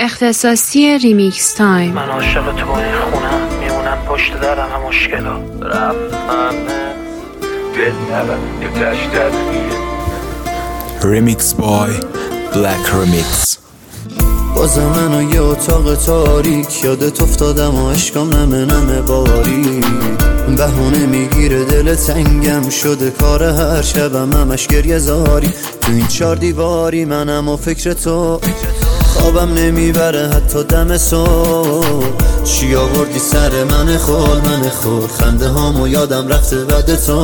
اختصاصی ریمیکس تایم. من عاشق تو خونم میمونم پشت درم هم مشکلا رفتن دل نبر یه تشتر ریمیکس بای بلک ریمیکس. بازم منو یه اتاق تاریک یادت افتادم و عشقم نمه باری بهونه میگیره دل تنگم شده کار هر شبم همش گریه زاری تو این 4 دیواری منم و فکر تو خوابم نمیبره حتی دم صبح چی آوردی سر من خول خنده هامو یادم رفته بعد تو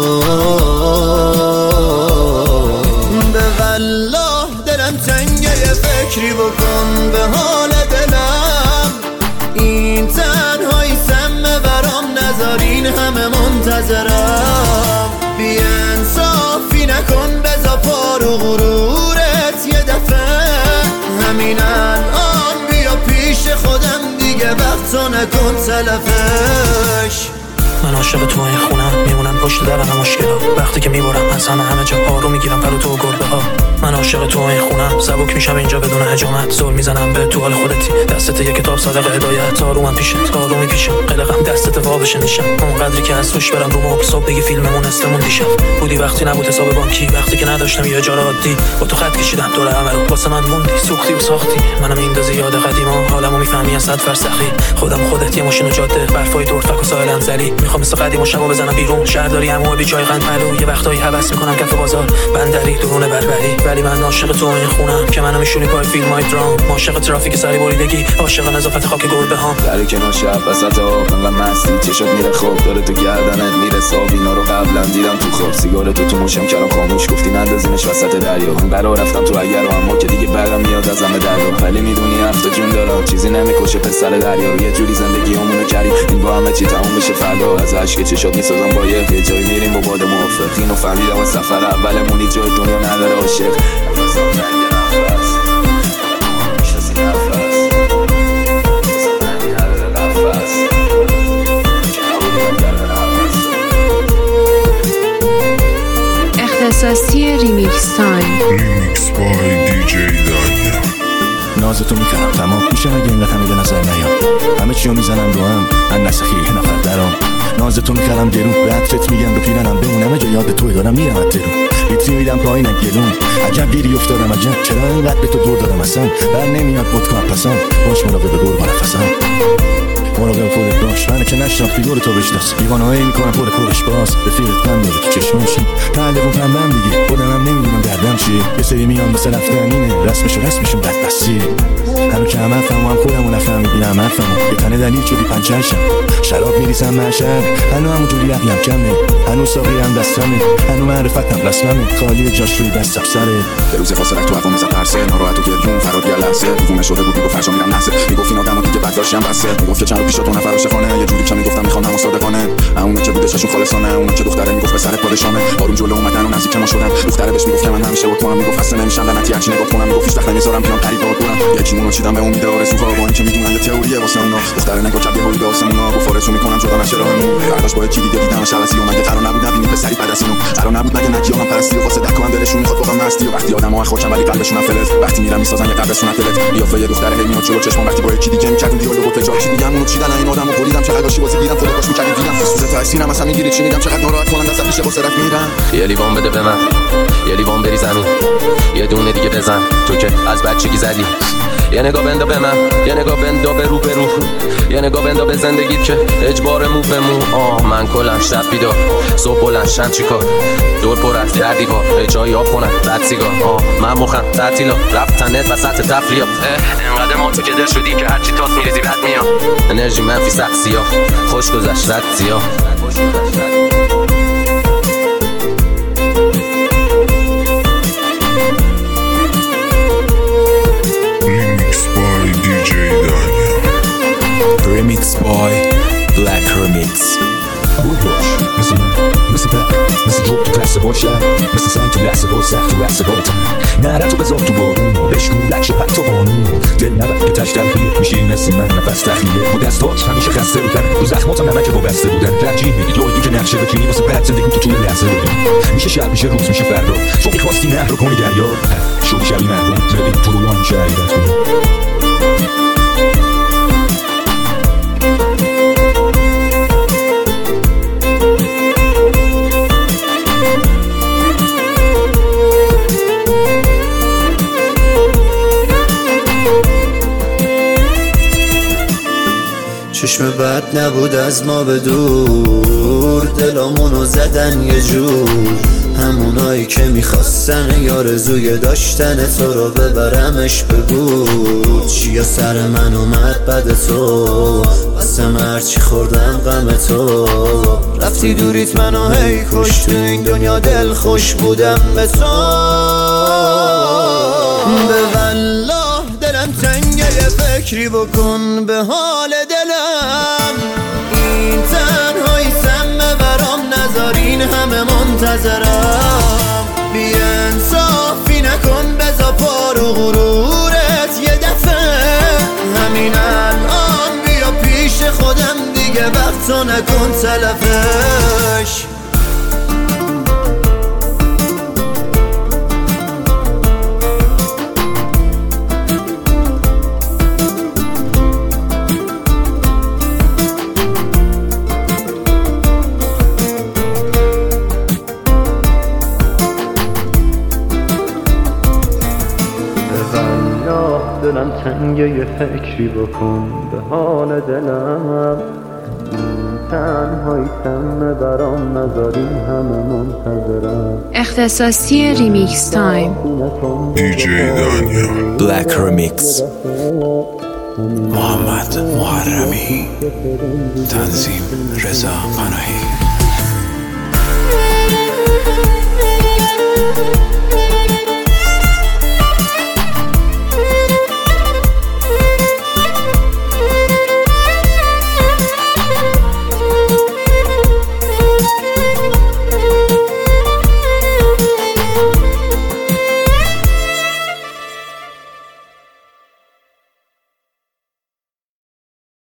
به والله دلم تنگه یه فکری بکن به حال دلم این تنهایی سمه برام نذارین همه منتظرم بی انصافی نکن بزا پارو غرورت یه دفعه همین الان بیا پیش خودم دیگه وقتو نکن تلفش. من عاشق تو این خونم میمونم پشت درم هم مشکلا وقتی که میبرم از همه جا آروم میگیرم پر تو و گربه ها. من عاشق تو این خونم سبک میشم اینجا بدون حجامت زل میزنم به تو حال خودتی دستت یه کتاب صادق هدایت آرومم پیشت آرومی پیشم قلقم دستت وا بشه نیشم اون قدری که از توش برم رو مبل صبح بگی فیلممون استمون دیشب بودی وقتی نبود حساب بانکی وقتی که نداشتم یه اجاره عادی با تو خط کشیدم دور عمرو واسه من موندی سوختی و ساختی منم میندازی یاد قدیما حالمو میفهمی از 100 فرسخی خودت یه ماشین و جاده برفای دورفک و ساحل انزلی میخوام مثل قدیما شبا بزنم بیرون شهرداری عمو بی چای قند پلو یه وقتایی هوس میکنم کف بازار بندری درون بربری ولی من عاشق تو این خونم که منو میشونی پای فیلمای درام عاشق ترافیک سری بریدگی عاشق نظافت خاک گربه هام در کنار شب وسط آب انقدر مستی چشات میره خوب داره تو گردنت میرسه اینا رو قبلا دیدم تو خواب سیگار تو موشم کردم خاموش گفتی نندازینش وسط دریا من قرار رفتم تو اگر و اما که دیگه برام میاد ازم دریا ولی میدونی هفته جون دارم چیزی نمیکشه پسر دریا رو یه جوری زندگیامونو کردیم این با همه چی تموم بشه فردا از عشق چشات میسازم با یه جایی میریم با باد موافق اینو فهمیدم از سفر اولمون جای دنیا نداره عاشق اختصاصی ریمیکس تایم. ریمیکس بای دی جی دانیا. نازتو میکنم تمام میشه اگه اینقدر همه به نظر نیام همه چیو میزنم رو هم من نسخی یه نفر درام نازتو میکردم درون به عطرت میگم به پیرنم بمونم جا یاد توی دارم میرم از درون بیتری میدم پایینم گلون عجب گیری افتادم عجب چرا اینقدر به تو دور دارم اصلا بر نمیاد ودکا پسند باش مراقب به گور با نفسم مراقب خودت باش منه که نشناختی دور تو بشناس دیوانه‌ای میکنم پر پرش باز رفیقت کم داره تو چشماشی تعلقم پنبم دیگه خودم هم نمیدونم دردم چیه یه سری میان مثل رفتن اینه رسمشون بدبستیه همه که همه فهمو هم خودمو نفهمیدی همه فهمو یه تنه دلیل شدی پنچرشم شراب میریزم محشر هنو همونجوری عقلم کمه هنو ساقی هم دستمه هنو معرفتم رسممه خالی جاش روی دستم سره به روز فاصلت تو هوا میزد ترسه ناراحت و گریون فراد یه لحظه دیوونه شده بود میگفت فرشا میرم نحسه میگفت این آدمو دیگه برداشتم بسه میگفت که چند رو پیش تو نفر شفانه یه جوری که میگفتم میخوام هم صادقانه اون که بودششون خالصانه اون که دختره میگفت به سر پادشامه بارون جلو اومدن و نزدیک ما شدن دختره بهش میگفت که من همیشه با تو هم میگفت اصلا نمیشم لعنتی هرچی نگاه کنم میگفت هیچ وقت نمیذارم بیام قریب بودم یکیمونو چیدم به امید آرزوها با اینکه میدونن یه تئوریه واسه اونا دختره نگاه کرد هول به آسمونا گفت آرزو میکنم جدا نشه راهمون برداشت با یکی دیگه دیدم شبسی اومد قرار نبود نبینی پسری بعد از اینو قرار نبود مگه نگیام پرستی و واسه دکام دلشون میخواد واقعا مستی و وقتی آدمو خوشم ولی قلبشون فلز وقتی میرم میسازن یه قبر سنت دلت قیافه یه دختره هی میاد جلو چشمم وقتی با یکی دیگه میکردیم دیالوگو تجار چی دیگه اونو چیدن این آدمو بریدم چقدر داشتی بازی دیدم خودت باش میکردی دیدم سوزه تا سینم اصلا میگیری چی میگم چقدر ناراحت کنم دست پیش واسه رفت میرم یه لیوان بده به من یه لیوان بری زمین یه دونه دیگه بزن تو که از بچگی زدی یه نگاه بندا به من یه نگاه بندا به رو یه نگاه بندا به زندگیت که اجبار مو به مو من کلم شب بیدار صبح بلند شم چیکار دور پر از در دیوار جایی آب کنن رد سیگار من مخم تعطیلا رفتنت وسط تفریح انقدر ما تو که دل شدی که هرچی تاس میریزی بد میاد انرژی منفی سخت سیاه خوش گذشت رد سیاه Remix by Black Remix. مثل من مثل پک مثل جوب تو کلاسه باشه مثل سنگ تو لحظه با سخت تو لحظه با نره تو بذار تو بارون بشکون لکش پک تو قانون دل نبر که تش تلخیه میشی مثل من نفس تخلیه با دستاش همیشه خسته بودن رو زخماتم نمک با بسته بودن ترجیح میدی تو که نقشه بکنی واسه بعد زندگی تو طول لحظه بودن میشه شب میشه روز میشه فردا شوقی خواستی نهر رو کنی دریا شوقی شبی مرمون ببین تو روان شهریت کنی چشم بد نبود از ما به دور، دلامونو زدن یه جور، همونایی که میخواستن یارزوی داشتن تو رو ببرمش بگو. چیا سر من اومد بد تو، واسم هرچی خوردم غم تو، رفتی دوریت منو هی کش، تو این دنیا دل خوش بودم به تو. به والله دلم تنگه، یه فکری بکن به حال دلم، این تنهایی سمه برام نذارین همه منتظرم، بی انصافی نکن بزا پارو غرورت یه دفعه، همین الان بیا پیش خودم دیگه وقتو نکن تلفش. دلم تنگه، یه فکری بکن به حال دلم، تنهایی سمه برام نذاری همه منتظرم. اختصاصی ریمیکس تایم دیجی دانیا Black Remix. محمد محرمی، تنظیم رضا پناهی.